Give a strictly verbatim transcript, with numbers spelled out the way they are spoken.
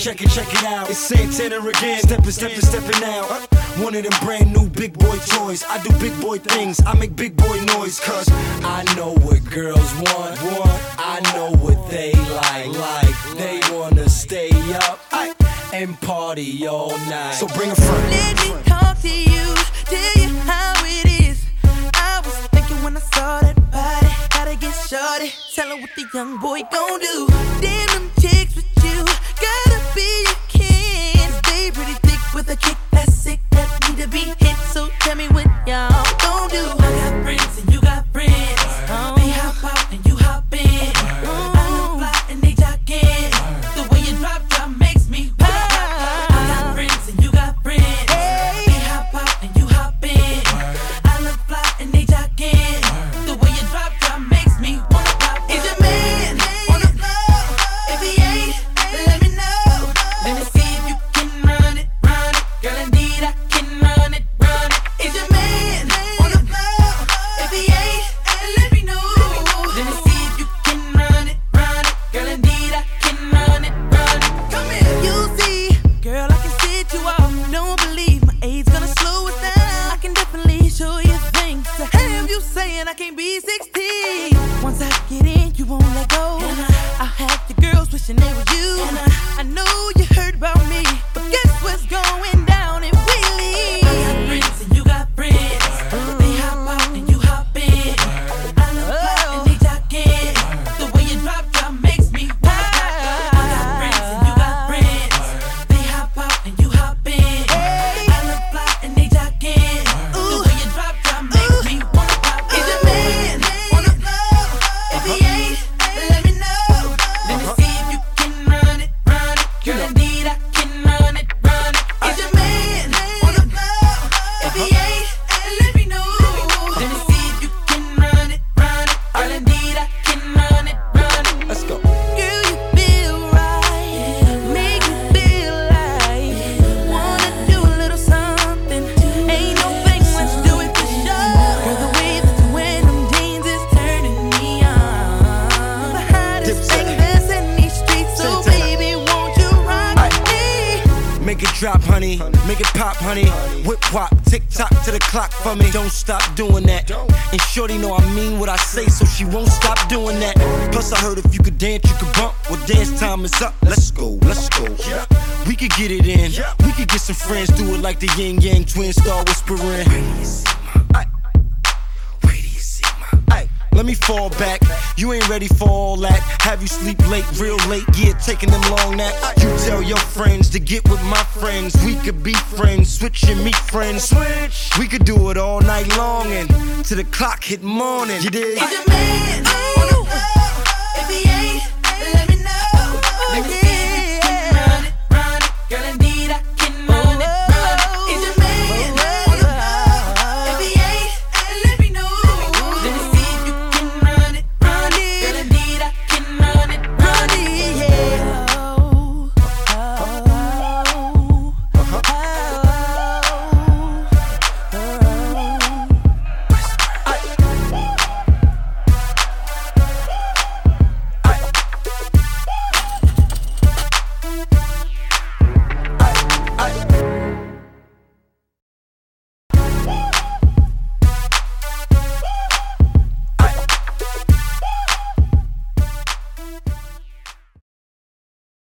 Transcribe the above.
check it, check it out. It's Santana again, steppin', steppin', steppin' out. One of them brand new big boy toys. I do big boy things, I make big boy noise. Cause I know what girls want, want. I know what they like, like. They wanna stay up and party all night. So bring a friend. Let me talk to you, tell you how it is. I was thinking when I saw that body, gotta get shorty. Tell her what the young boy gon' do. Damn them chicks with you, gotta be your kin. They pretty thick with a kick that's sick, that need to be hit. So tell me what y'all gon' do. I got friends and you got friends. Oh. They hop out and you hop in. Oh. I look fly and they jogging. The way you drop, drop makes me pop. I got friends and you got friends. Hey. They hop out and you hop in. I look fly and they jogging. The way you drop, drop makes me wanna pop. Is your man on the floor? If he ain't, let me know. Let me see if you can run it, run it. Girl, indeed I can run it, run it. Is your man on the floor? If he ain't, let me know. Let me see if you can run it, run it. Girl, indeed I can run it, run it. Come here. You see, girl, I can sit you off. Don't believe my age gonna slow it down. I can definitely show you things to have you saying I can't be sixteen. Once I get in, you won't let go. I'll have the girls wishing they were you. I know you heard about me, but guess what's going down in Wheelie? I got friends and you got friends. They hop out and you hop in. I look fly and they jogging. The way you drop, drop makes me wanna pop. I got friends and you got friends. They hop out and you hop in. I look fly and they jogging. The way you drop, drop makes me wanna pop. Is your man on the floor? If he ain't, let me know. Let me see if you can run it, run it. Girl, indeed I can run it, run it. Is your man on the floor? If he ain't, let me know. Let me see if you can run it, run it. Girl, indeed I can run it, run it. Let's go. Girl, you feel right, make me feel like wanna do a little something. Ain't no fake, let's do it for sure. Girl, the way that you wear them jeans is turning me on. The hottest thing that's in these streets, so baby, won't you rock me? Make it drop, honey. Make it pop, honey. Whip whop, tick tock to the clock for me. Don't stop doing that. And shorty know I mean what I say, so she won't stop doing that. Plus I heard if you could dance, you could bump. Well, dance time is up. Let's go, let's go. We could get it in. We could get some friends, do it like the yin yang twins, start whispering. Let me fall back, you ain't ready for all that. Have you sleep late, real late, yeah, taking them long naps. You tell your friends to get with my friends. We could be friends, switch and meet friends. Switch. We could do it all night long and till the clock hit morning. You dig? Is your man on the floor? If he ain't,